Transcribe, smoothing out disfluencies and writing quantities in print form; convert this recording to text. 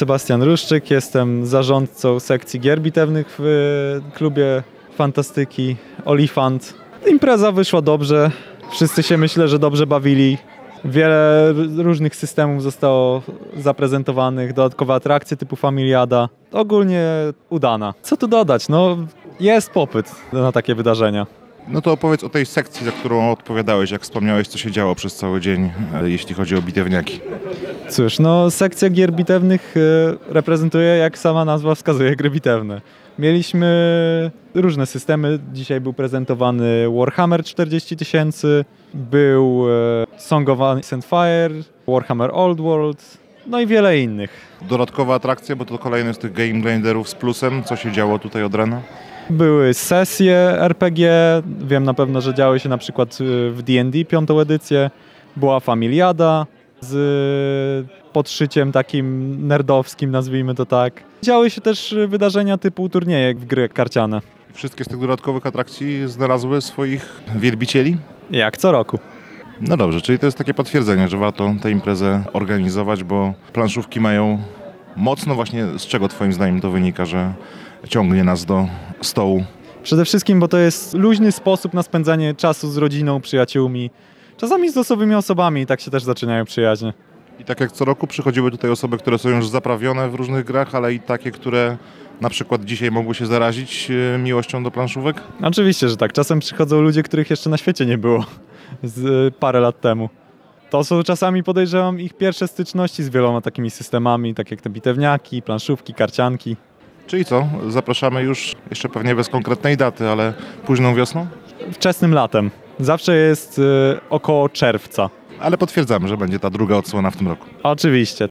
Sebastian Ruszczyk, jestem zarządcą sekcji gier bitewnych w klubie fantastyki Olifant. Impreza wyszła dobrze, wszyscy się myślę, że dobrze bawili. Wiele różnych systemów zostało zaprezentowanych, dodatkowe atrakcje typu Familiada. Ogólnie udana. Co tu dodać? No, jest popyt na takie wydarzenia. No to opowiedz o tej sekcji, za którą odpowiadałeś, jak wspomniałeś, co się działo przez cały dzień, jeśli chodzi o bitewniaki. Cóż, no sekcja gier bitewnych reprezentuje, jak sama nazwa wskazuje, gry bitewne. Mieliśmy różne systemy. Dzisiaj był prezentowany Warhammer 40 000, był Song of Ice and Fire, Warhammer Old World, no i wiele innych. Dodatkowa atrakcja, bo to kolejny z tych game grinderów z plusem. Co się działo tutaj od rana? Były sesje RPG, wiem na pewno, że działy się na przykład w D&D 5. edycję. Była Familiada z podszyciem takim nerdowskim, nazwijmy to tak. Działy się też wydarzenia typu turnieje w gry karciane. Wszystkie z tych dodatkowych atrakcji znalazły swoich wielbicieli? Jak co roku. No dobrze, czyli to jest takie potwierdzenie, że warto tę imprezę organizować, bo planszówki mają mocno właśnie, z czego twoim zdaniem to wynika, że ciągnie nas do stołu? Przede wszystkim, bo to jest luźny sposób na spędzanie czasu z rodziną, przyjaciółmi, czasami z losowymi osobami i tak się też zaczynają przyjaźnie. I tak jak co roku przychodziły tutaj osoby, które są już zaprawione w różnych grach, ale i takie, które na przykład dzisiaj mogły się zarazić miłością do planszówek? Oczywiście, że tak. Czasem przychodzą ludzie, których jeszcze na świecie nie było z parę lat temu. To są czasami, podejrzewam, ich pierwsze styczności z wieloma takimi systemami, tak jak te bitewniaki, planszówki, karcianki. Czyli co? Zapraszamy już, jeszcze pewnie bez konkretnej daty, ale późną wiosną? Wczesnym latem. Zawsze jest około czerwca. Ale potwierdzamy, że będzie ta druga odsłona w tym roku. Oczywiście.